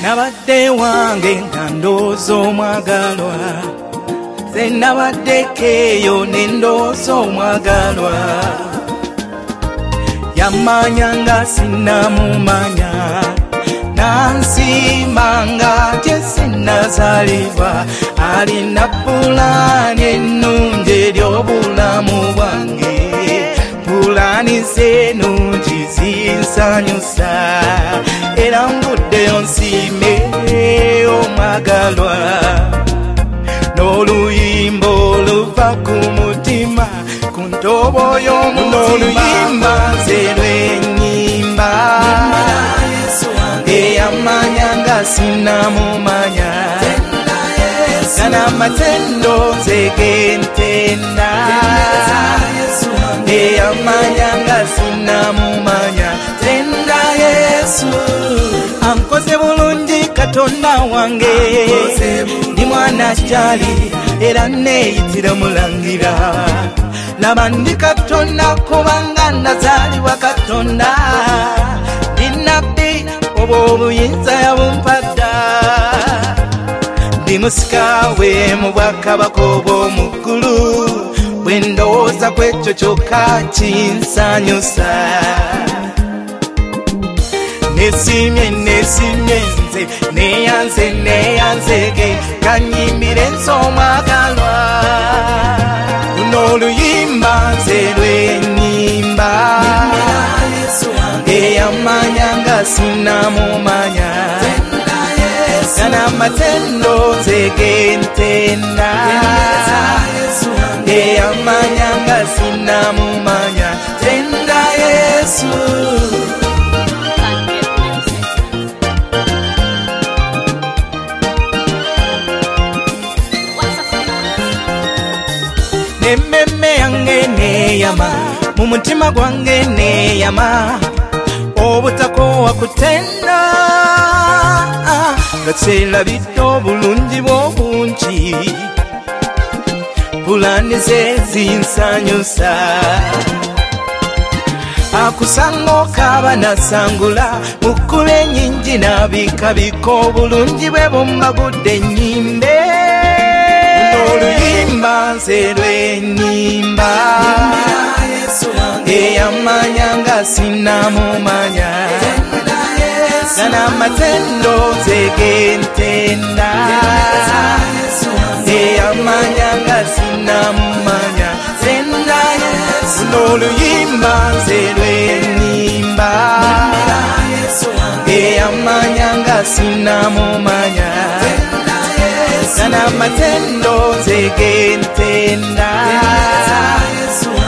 nabadde wange nga ndowooza omwagalwa, nze nabaddeko eyo ne ndowooza omwagalwa. Yamanya nga sinnamumanya, nansiima nga tye sinnazaalibwa, alina pulaani ennungi eri obulamu bwange, pulaani ze ennungi zinsanyusa, era nvuddeyo nsiime omwagalwa, n'oluyimba oluva ku mutima, ku ntobo y'omutima, n'oluyimba nze lwennyimba, eyamanya nga sinnamumanya, n'amatendo nze gentenda, eyamanya nga sinnamumanya, tenda Yesu. Ankoze bulungi Katonda wange, ndi mwana kyali era neeyitira mulangira, laba ndi Katonda kubanga nazaalibwa Katonda, ndi nabbi obwo obuyinza yabumpadda, ndi musikawe mu bwakabaka obw'omuggulu, bwe ndowooza ku ekyo kyokka kinsanyusa. Nesimye nze neyanzege kanyimbire nze omwagalwa, luno oluyimba nze lwennyimba, eyamanya nga sinnamumanya, n'amatendo nze gentenda, eyamanya nga sinnamumanya, tenda Yesu. Emmemme yange neeyama, mu mutima gwange neeyama, obutakoowa kutenda, nga kyerabidde obulungi bw'obungi, pulaani ze zinsanyusa, akusanga okaaba nasangula, mu kkuba ennyingi n'abikabika, obulungi bwe bumbagudde ennyimbe, oluyimba nze lwennyimba, eyamanya nga sinnamumanya, n'amatendo nze gentenda, eyamanya nga sinnamumanya, tenda Yesu. N'oluyimba nze lwennyimba, eyamanya nga sinnamumanya, n'amatendo nze gentenda,